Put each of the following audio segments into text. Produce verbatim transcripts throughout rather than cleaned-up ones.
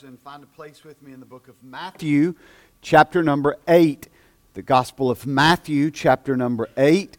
And find a place with me in the book of Matthew, chapter number eight. The Gospel of Matthew, chapter number eight.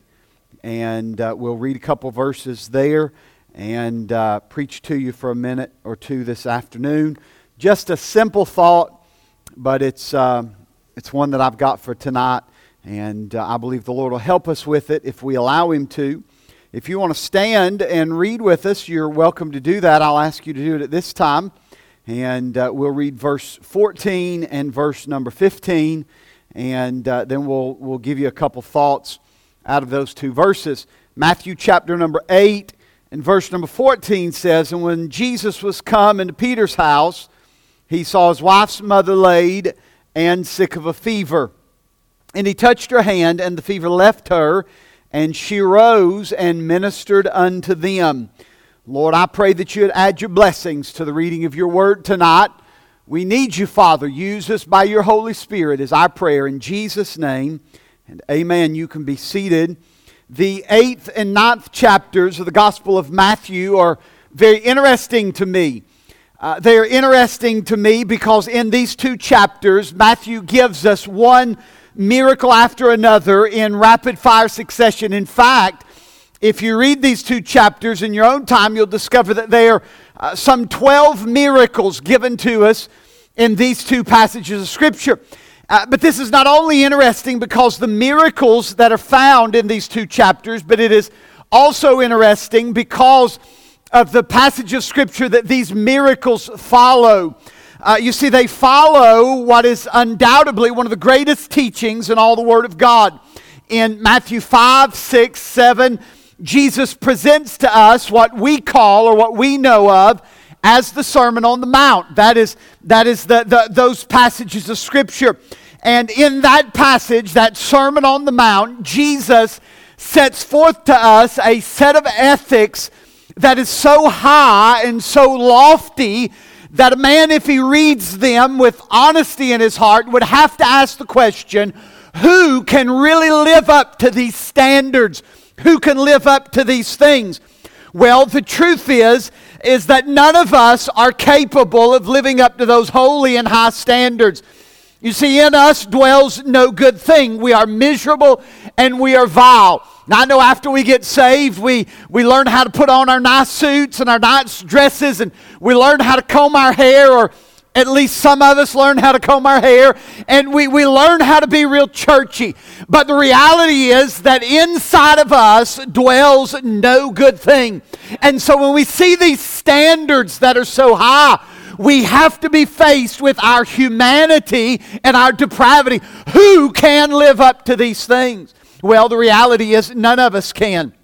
And uh, we'll read a couple verses there and uh, preach to you for a minute or two this afternoon. Just a simple thought, but it's, uh, it's one that I've got for tonight. And uh, I believe the Lord will help us with it if we allow Him to. If you want to stand and read with us, you're welcome to do that. I'll ask you to do it at this time. And uh, we'll read verse fourteen and verse number fifteen, and uh, then we'll we'll give you a couple thoughts out of those two verses. Matthew chapter number eight and verse number fourteen says, "And when Jesus was come into Peter's house, he saw his wife's mother laid and sick of a fever. And he touched her hand, and the fever left her, and she rose and ministered unto them." Lord, I pray that you would add your blessings to the reading of your word tonight. We need you, Father. Use us by your Holy Spirit is our prayer in Jesus' name. And amen. You can be seated. The eighth and ninth chapters of the Gospel of Matthew are very interesting to me. Uh, they are interesting to me because in these two chapters, Matthew gives us one miracle after another in rapid fire succession. In fact, if you read these two chapters in your own time, you'll discover that there are uh, some twelve miracles given to us in these two passages of Scripture. Uh, but this is not only interesting because the miracles that are found in these two chapters, but it is also interesting because of the passage of Scripture that these miracles follow. Uh, you see, they follow what is undoubtedly one of the greatest teachings in all the Word of God. In Matthew five, six, seven, Jesus presents to us what we call or what we know of as the Sermon on the Mount. That is, that is the, the, those passages of Scripture. And in that passage, that Sermon on the Mount, Jesus sets forth to us a set of ethics that is so high and so lofty that a man, if he reads them with honesty in his heart, would have to ask the question, who can really live up to these standards? Who can live up to these things? Well, the truth is, is that none of us are capable of living up to those holy and high standards. You see, in us dwells no good thing. We are miserable and we are vile. Now, I know after we get saved, we, we learn how to put on our nice suits and our nice dresses, and we learn how to comb our hair, or at least some of us learn how to comb our hair, and we, we learn how to be real churchy. But the reality is that inside of us dwells no good thing. And so when we see these standards that are so high, we have to be faced with our humanity and our depravity. Who can live up to these things? Well, the reality is none of us can.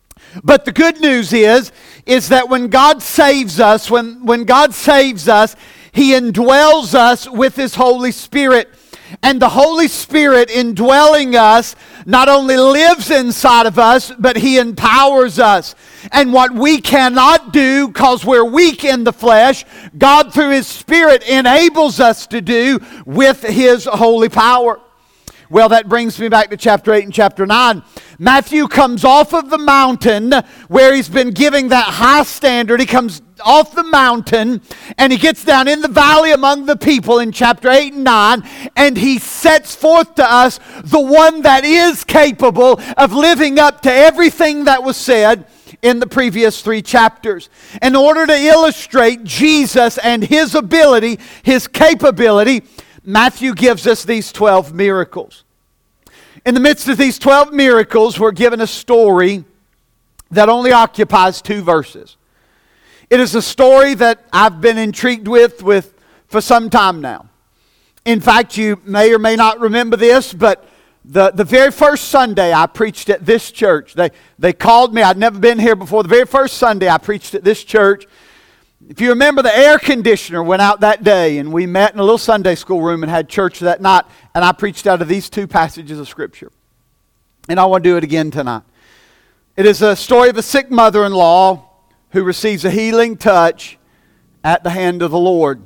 But the good news is, is that when God saves us, when, when God saves us, He indwells us with His Holy Spirit. And the Holy Spirit indwelling us not only lives inside of us, but He empowers us. And what we cannot do because we're weak in the flesh, God through His Spirit enables us to do with His holy power. Well, that brings me back to chapter eight and chapter nine. Matthew comes off of the mountain where he's been giving that high standard. He comes off the mountain and he gets down in the valley among the people in chapter eight and nine, and he sets forth to us the one that is capable of living up to everything that was said in the previous three chapters. In order to illustrate Jesus and His ability, His capability, Matthew gives us these twelve miracles. In the midst of these twelve miracles, we're given a story that only occupies two verses. It is a story that I've been intrigued with, with for some time now. In fact, you may or may not remember this, but the, the very first Sunday I preached at this church, they, they called me. I'd never been here before. The very first Sunday I preached at this church, if you remember, the air conditioner went out that day, and we met in a little Sunday school room and had church that night, and I preached out of these two passages of Scripture. And I want to do it again tonight. It is a story of a sick mother-in-law who receives a healing touch at the hand of the Lord.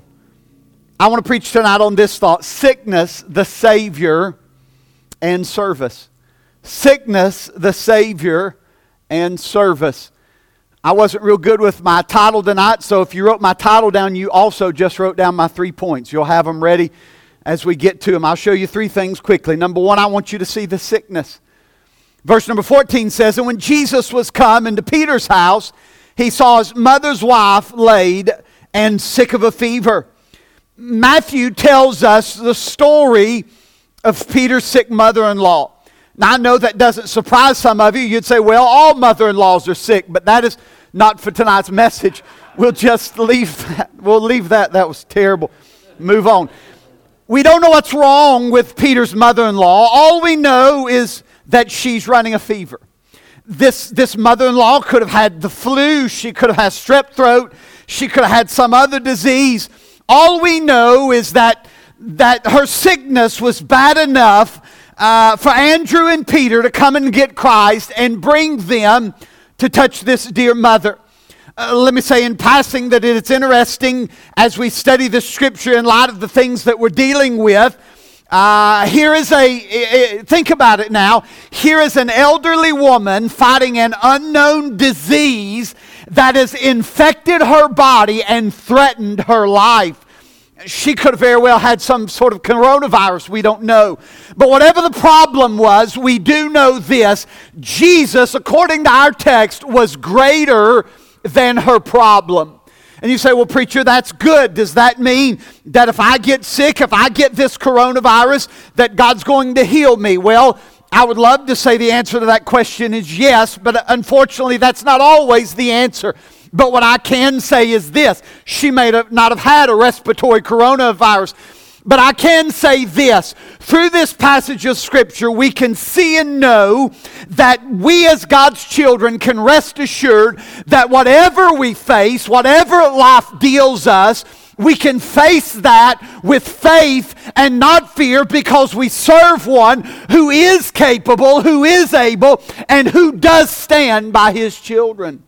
I want to preach tonight on this thought: sickness, the Savior, and service. Sickness, the Savior, and service. I wasn't real good with my title tonight, so if you wrote my title down, you also just wrote down my three points. You'll have them ready as we get to them. I'll show you three things quickly. Number one, I want you to see the sickness. Verse number fourteen says, "And when Jesus was come into Peter's house, he saw his mother's wife laid and sick of a fever." Matthew tells us the story of Peter's sick mother-in-law. Now, I know that doesn't surprise some of you. You'd say, well, all mother-in-laws are sick, but that is not for tonight's message. We'll just leave that. We'll leave that. That was terrible. Move on. We don't know what's wrong with Peter's mother-in-law. All we know is that she's running a fever. This, this mother-in-law could have had the flu. She could have had strep throat. She could have had some other disease. All we know is that, that her sickness was bad enough uh, for Andrew and Peter to come and get Christ and bring them to touch this dear mother. Uh, let me say in passing that it's interesting as we study the scripture in light of the things that we're dealing with. Uh, here is a, think about it now, here is an elderly woman fighting an unknown disease that has infected her body and threatened her life. She could have very well had some sort of coronavirus, we don't know. But whatever the problem was, we do know this: Jesus, according to our text, was greater than her problem. And you say, well, preacher, that's good. Does that mean that if I get sick, if I get this coronavirus, that God's going to heal me? Well, I would love to say the answer to that question is yes, but unfortunately that's not always the answer. But what I can say is this: she may not have had a respiratory coronavirus, but I can say this: through this passage of Scripture, we can see and know that we as God's children can rest assured that whatever we face, whatever life deals us, we can face that with faith and not fear, because we serve one who is capable, who is able, and who does stand by his children.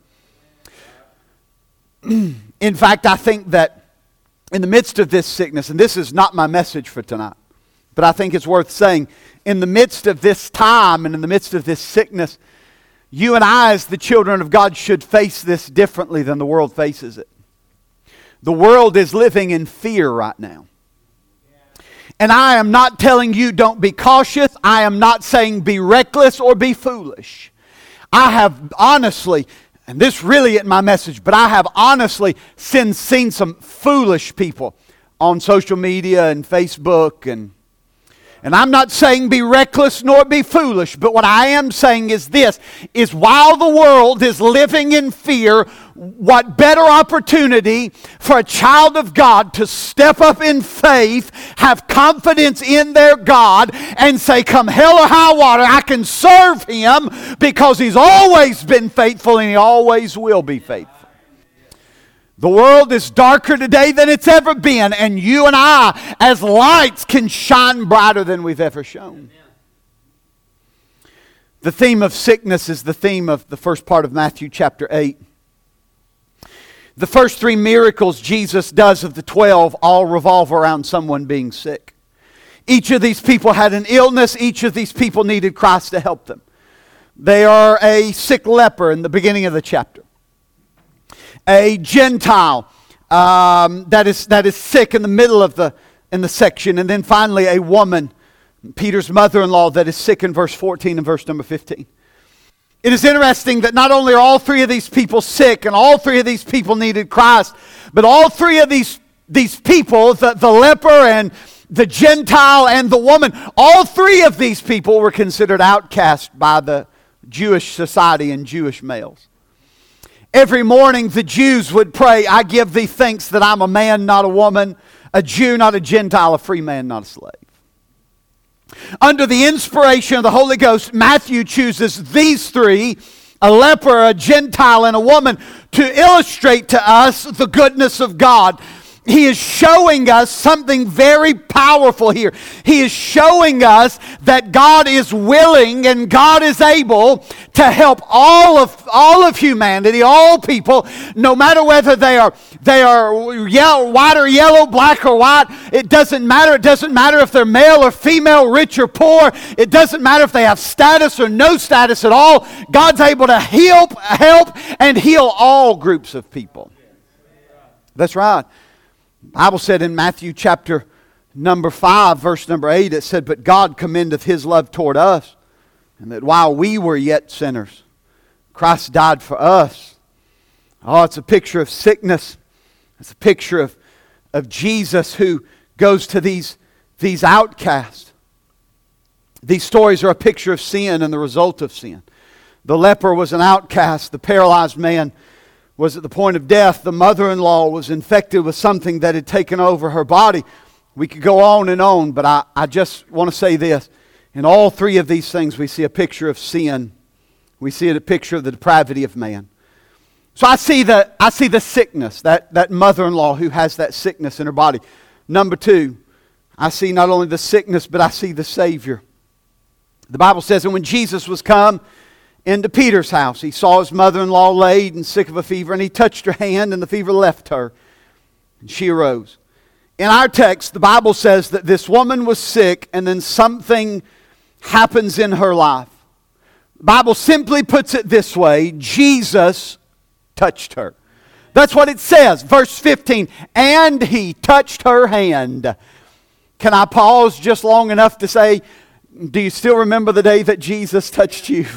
In fact, I think that in the midst of this sickness, and this is not my message for tonight, but I think it's worth saying, in the midst of this time and in the midst of this sickness, you and I as the children of God should face this differently than the world faces it. The world is living in fear right now. And I am not telling you don't be cautious. I am not saying be reckless or be foolish. I have honestly, and this really isn't my message, but I have honestly seen, seen some foolish people on social media and Facebook. And, and I'm not saying be reckless nor be foolish, but what I am saying is this, is while the world is living in fear, what better opportunity for a child of God to step up in faith, have confidence in their God, and say, come hell or high water, I can serve Him because He's always been faithful and He always will be faithful. The world is darker today than it's ever been, and you and I, as lights, can shine brighter than we've ever shone. The theme of sickness is the theme of the first part of Matthew chapter eight. The first three miracles Jesus does of the twelve all revolve around someone being sick. Each of these people had an illness. Each of these people needed Christ to help them. They are a sick leper in the beginning of the chapter. A Gentile um, that is that is sick in the middle of the in the section. And then finally a woman, Peter's mother-in-law, that is sick in verse fourteen and verse number fifteen. It is interesting that not only are all three of these people sick and all three of these people needed Christ, but all three of these, these people, the, the leper and the Gentile and the woman, all three of these people were considered outcast by the Jewish society and Jewish males. Every morning the Jews would pray, I give thee thanks that I'm a man, not a woman, a Jew, not a Gentile, a free man, not a slave. Under the inspiration of the Holy Ghost, Matthew chooses these three, a leper, a Gentile, and a woman, to illustrate to us the goodness of God. He is showing us something very powerful here. He is showing us that God is willing and God is able to help all of all of humanity, all people, no matter whether they are they are yellow, white or yellow, black or white. It doesn't matter. It doesn't matter if they're male or female, rich or poor. It doesn't matter if they have status or no status at all. God's able to help, help, and heal all groups of people. That's right. The Bible said in Matthew chapter number five, verse number eight, it said, "But God commendeth His love toward us, and that while we were yet sinners, Christ died for us." Oh, it's a picture of sickness. It's a picture of, of Jesus who goes to these, these outcasts. These stories are a picture of sin and the result of sin. The leper was an outcast. The paralyzed man was at the point of death. The mother-in-law was infected with something that had taken over her body. We could go on and on, but I, I just want to say this. In all three of these things, we see a picture of sin. We see a picture of the depravity of man. So I see the, I see the sickness, that, that mother-in-law who has that sickness in her body. Number two, I see not only the sickness, but I see the Savior. The Bible says, and when Jesus was come into Peter's house, he saw his mother-in-law laid and sick of a fever, and he touched her hand, and the fever left her, and she arose. In our text, the Bible says that this woman was sick, and then something happens in her life. The Bible simply puts it this way: Jesus touched her. That's what it says. Verse fifteen, and he touched her hand. Can I pause just long enough to say, do you still remember the day that Jesus touched you?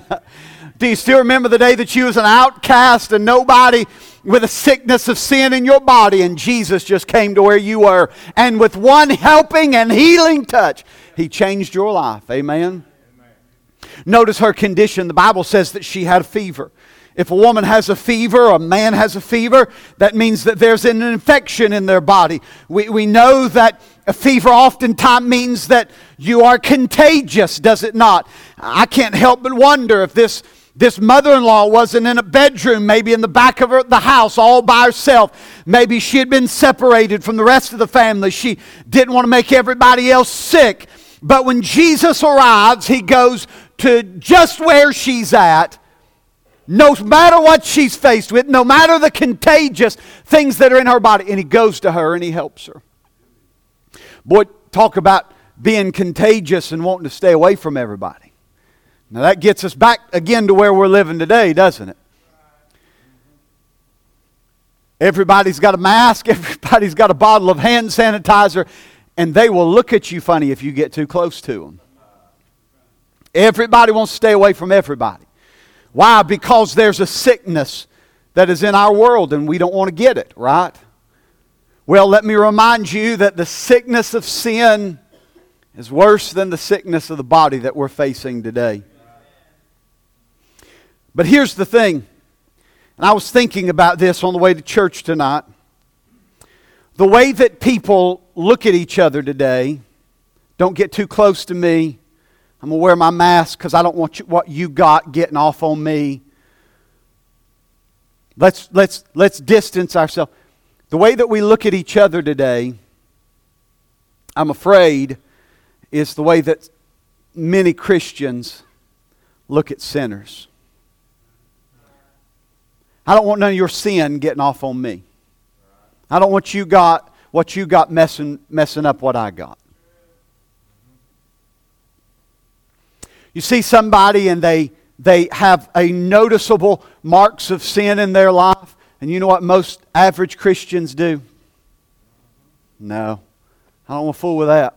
Do you still remember the day that you was an outcast and nobody, with a sickness of sin in your body, and Jesus just came to where you were, and with one helping and healing touch, He changed your life? Amen? Amen. Notice her condition. The Bible says that she had a fever. If a woman has a fever, or a man has a fever, that means that there's an infection in their body. We, we know that a fever oftentimes means that you are contagious, does it not? I can't help but wonder if this, this mother-in-law wasn't in a bedroom, maybe in the back of her, the house, all by herself. Maybe she had been separated from the rest of the family. She didn't want to make everybody else sick. But when Jesus arrives, He goes to just where she's at. No matter what she's faced with, no matter the contagious things that are in her body, and He goes to her and He helps her. Boy, talk about being contagious and wanting to stay away from everybody. Now that gets us back again to where we're living today, doesn't it? Everybody's got a mask, everybody's got a bottle of hand sanitizer, and they will look at you funny if you get too close to them. Everybody wants to stay away from everybody. Why? Because there's a sickness that is in our world and we don't want to get it, right? Well, let me remind you that the sickness of sin is worse than the sickness of the body that we're facing today. But here's the thing, and I was thinking about this on the way to church tonight. The way that people look at each other today, don't get too close to me. I'm going to wear my mask because I don't want you, what you got getting off on me. Let's, let's, let's distance ourselves. The way that we look at each other today, I'm afraid, is the way that many Christians look at sinners. I don't want none of your sin getting off on me. I don't want you got what you got messing, messing up what I got. You see somebody and they they have a noticeable marks of sin in their life, and you know what most average Christians do? No, I don't want to fool with that.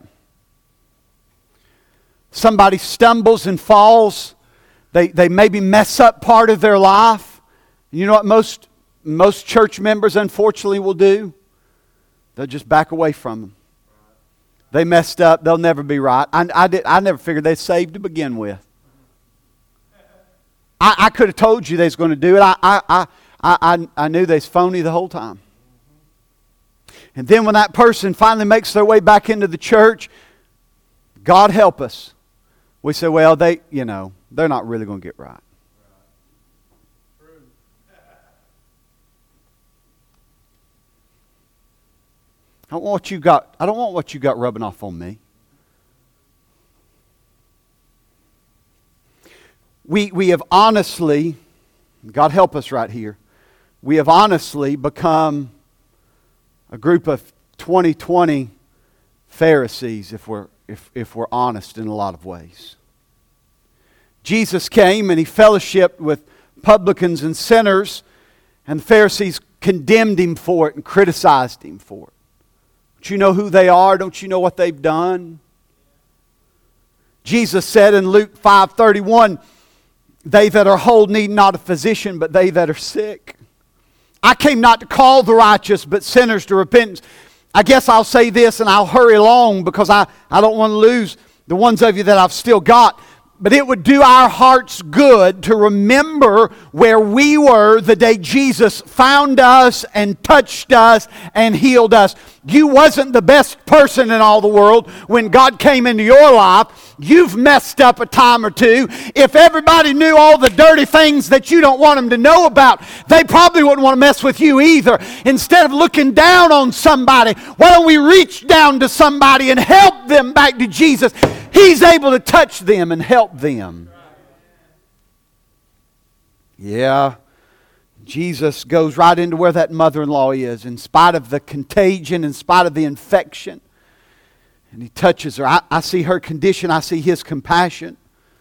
Somebody stumbles and falls. They they maybe mess up part of their life. You know what most most church members unfortunately will do? They'll just back away from them. They messed up. They'll never be right. I, I, did, I never figured they saved to begin with. I, I could have told you they was going to do it. I, I, I, I, I knew they was phony the whole time. And then when that person finally makes their way back into the church, God help us, we say, well, they, you know, they're not really going to get right. I don't want what you got, I don't want what you got rubbing off on me. We, we have honestly, God help us right here, we have honestly become a group of twenty twenty Pharisees, if we're, if, if we're honest in a lot of ways. Jesus came and He fellowshiped with publicans and sinners, and the Pharisees condemned Him for it and criticized Him for it. Don't you know who they are? Don't you know what they've done? Jesus said in Luke five thirty-one, they that are whole need not a physician, but they that are sick. I came not to call the righteous, but sinners to repentance. I guess I'll say this and I'll hurry along because I, I don't want to lose the ones of you that I've still got. But it would do our hearts good to remember where we were the day Jesus found us and touched us and healed us. You wasn't the best person in all the world when God came into your life. You've messed up a time or two. If everybody knew all the dirty things that you don't want them to know about, they probably wouldn't want to mess with you either. Instead of looking down on somebody, why don't we reach down to somebody and help them back to Jesus? He's able to touch them and help them. Yeah. Jesus goes right into where that mother-in-law is, in spite of the contagion, in spite of the infection. And He touches her. I, I see her condition. I see His compassion.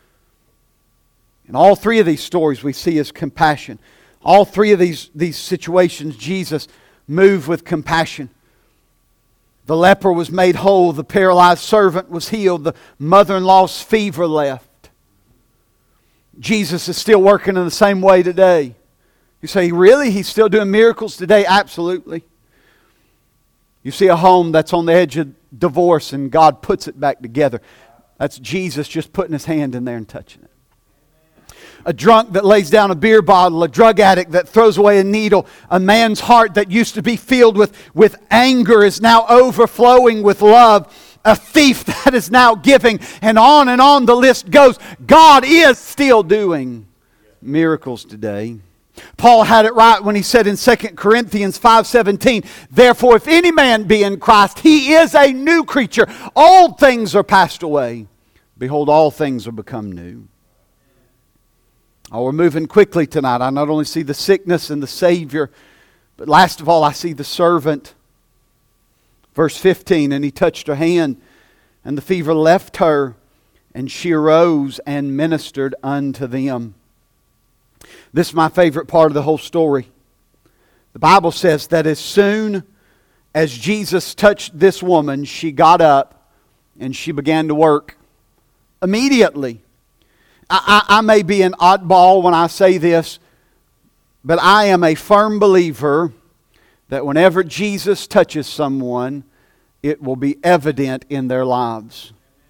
In all three of these stories, we see His compassion. All three of these, these situations, Jesus moved with compassion. The leper was made whole. The paralyzed servant was healed. The mother-in-law's fever left. Jesus is still working in the same way today. You say, really? He's still doing miracles today? Absolutely. You see a home that's on the edge of divorce and God puts it back together. That's Jesus just putting His hand in there and touching it. A drunk that lays down a beer bottle, a drug addict that throws away a needle, a man's heart that used to be filled with, with anger is now overflowing with love, a thief that is now giving, and on and on the list goes. God is still doing miracles today. Paul had it right when he said in Second Corinthians five seventeen, therefore if any man be in Christ, he is a new creature. Old things are passed away. Behold, all things are become new. Oh, we're moving quickly tonight. I not only see the sickness and the Savior, but last of all, I see the servant. Verse fifteen, and He touched her hand, and the fever left her, and she arose and ministered unto them. This is my favorite part of the whole story. The Bible says that as soon as Jesus touched this woman, she got up and she began to work. Immediately. I, I, I may be an oddball when I say this, but I am a firm believer that whenever Jesus touches someone, it will be evident in their lives.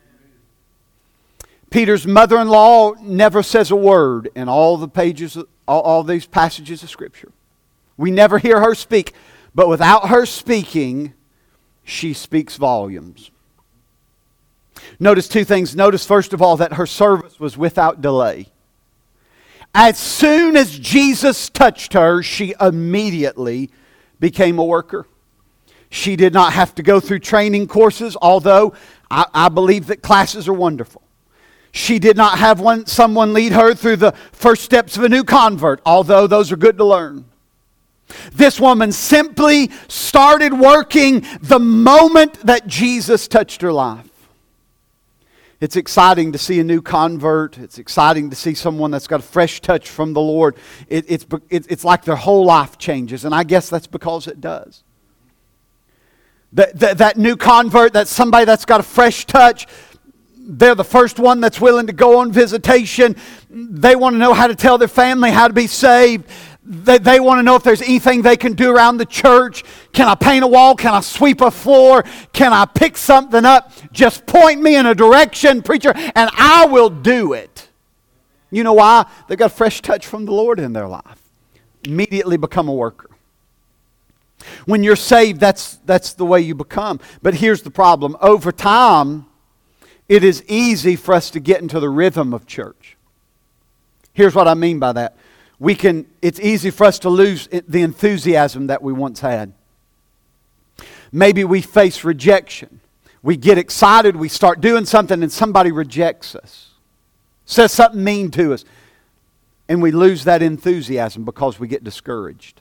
Peter's mother-in-law never says a word in all the pages, all, all these passages of Scripture. We never hear her speak, but without her speaking, she speaks volumes. Notice two things. Notice, first of all, that her service was without delay. As soon as Jesus touched her, she immediately became a worker. She did not have to go through training courses, although I, I believe that classes are wonderful. She did not have one, someone lead her through the first steps of a new convert, although those are good to learn. This woman simply started working the moment that Jesus touched her life. It's exciting to see a new convert. It's exciting to see someone that's got a fresh touch from the Lord. It, it's, it, it's like their whole life changes, and I guess that's because it does. That, that, that new convert, that's somebody that's got a fresh touch. They're the first one that's willing to go on visitation. They want to know how to tell their family how to be saved. They, they want to know if there's anything they can do around the church. Can I paint a wall? Can I sweep a floor? Can I pick something up? Just point me in a direction, preacher, and I will do it. You know why? They've got a fresh touch from the Lord in their life. Immediately become a worker. When you're saved, that's, that's the way you become. But here's the problem. Over time, it is easy for us to get into the rhythm of church. Here's what I mean by that. We can, it's easy for us to lose the enthusiasm that we once had. Maybe we face rejection. We get excited, we start doing something, and somebody rejects us. Says something mean to us. And we lose that enthusiasm because we get discouraged.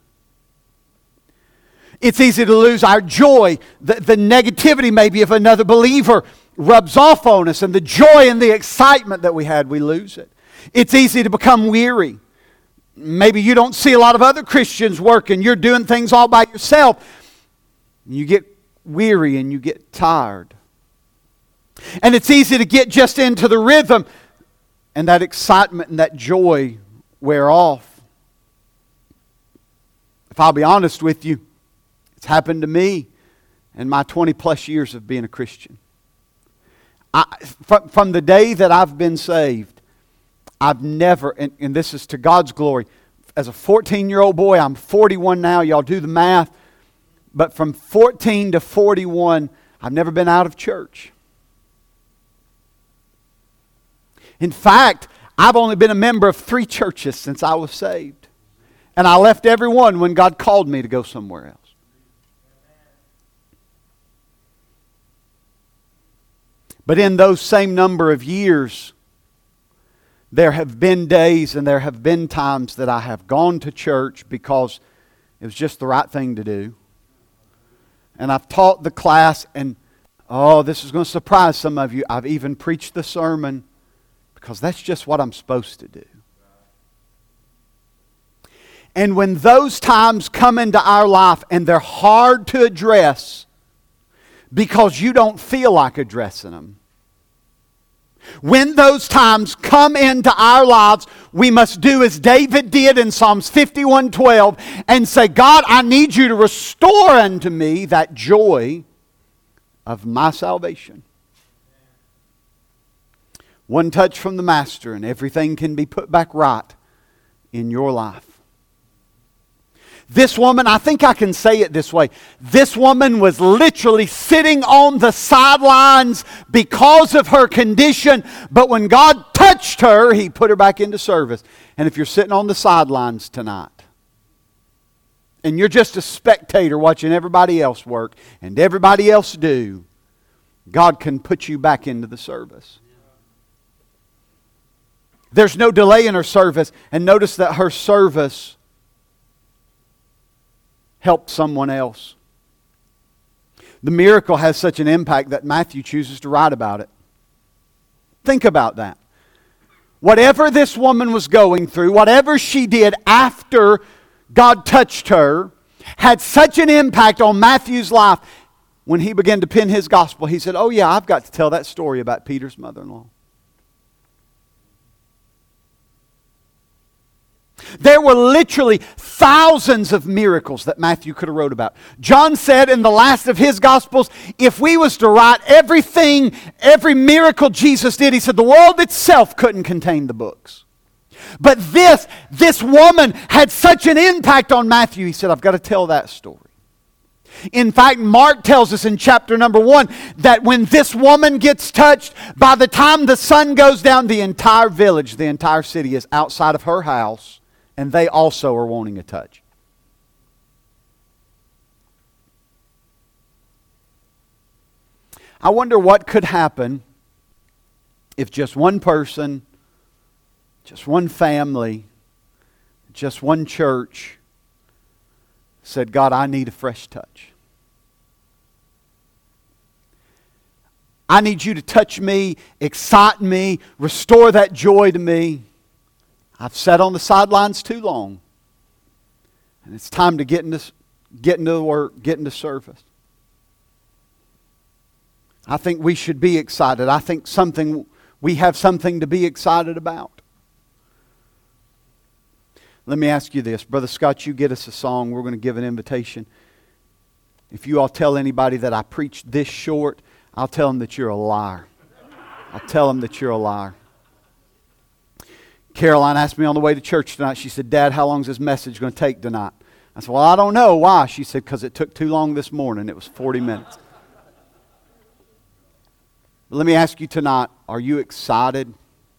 It's easy to lose our joy. The, the negativity maybe of another believer rubs off on us, and the joy and the excitement that we had, we lose it. It's easy to become weary. Maybe you don't see a lot of other Christians working. You're doing things all by yourself. You get weary and you get tired. And it's easy to get just into the rhythm, and that excitement and that joy wear off. If I'll be honest with you, it's happened to me in my twenty plus years of being a Christian. I, from, from the day that I've been saved, I've never, and, and this is to God's glory, as a fourteen-year-old boy, I'm forty-one now, y'all do the math, but from fourteen to forty-one, I've never been out of church. In fact, I've only been a member of three churches since I was saved. And I left every one when God called me to go somewhere else. But in those same number of years, there have been days and there have been times that I have gone to church because it was just the right thing to do. And I've taught the class, and oh, this is going to surprise some of you. I've even preached the sermon because that's just what I'm supposed to do. And when those times come into our life and they're hard to address because you don't feel like addressing them, when those times come into our lives, we must do as David did in Psalms fifty-one twelve and say, God, I need you to restore unto me that joy of my salvation. One touch from the Master and everything can be put back right in your life. This woman, I think I can say it this way. This woman was literally sitting on the sidelines because of her condition. But when God touched her, He put her back into service. And if you're sitting on the sidelines tonight, and you're just a spectator watching everybody else work and everybody else do, God can put you back into the service. There's no delay in her service. And notice that her service helped someone else. The miracle has such an impact that Matthew chooses to write about it. Think about that. Whatever this woman was going through, whatever she did after God touched her, had such an impact on Matthew's life. When he began to pen his gospel, he said, oh yeah, I've got to tell that story about Peter's mother-in-law. There were literally thousands of miracles that Matthew could have wrote about. John said in the last of his Gospels, if we was to write everything, every miracle Jesus did, he said the world itself couldn't contain the books. But this, this woman had such an impact on Matthew, he said, I've got to tell that story. In fact, Mark tells us in chapter number one that when this woman gets touched, by the time the sun goes down, the entire village, the entire city is outside of her house. And they also are wanting a touch. I wonder what could happen if just one person, just one family, just one church said, God, I need a fresh touch. I need you to touch me, excite me, restore that joy to me. I've sat on the sidelines too long. And it's time to get into, get into the work, get into service. I think we should be excited. I think something we have something to be excited about. Let me ask you this. Brother Scott, you get us a song. We're going to give an invitation. If you all tell anybody that I preached this short, I'll tell them that you're a liar. I'll tell them that you're a liar. Caroline asked me on the way to church tonight, she said, Dad, how long is this message going to take tonight? I said, well, I don't know. Why? She said, because it took too long this morning. It was forty minutes. But let me ask you tonight, are you excited?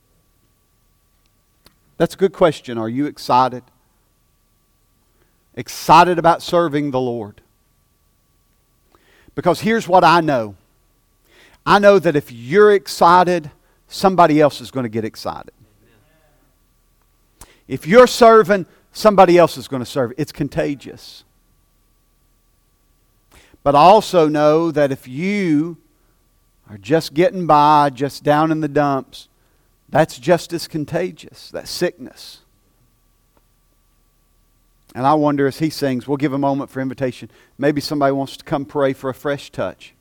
That's a good question. Are you excited? Excited about serving the Lord? Because here's what I know. I know that if you're excited, somebody else is going to get excited. If you're serving, somebody else is going to serve. It's contagious. But I also know that if you are just getting by, just down in the dumps, that's just as contagious, that sickness. And I wonder as he sings, we'll give a moment for invitation. Maybe somebody wants to come pray for a fresh touch.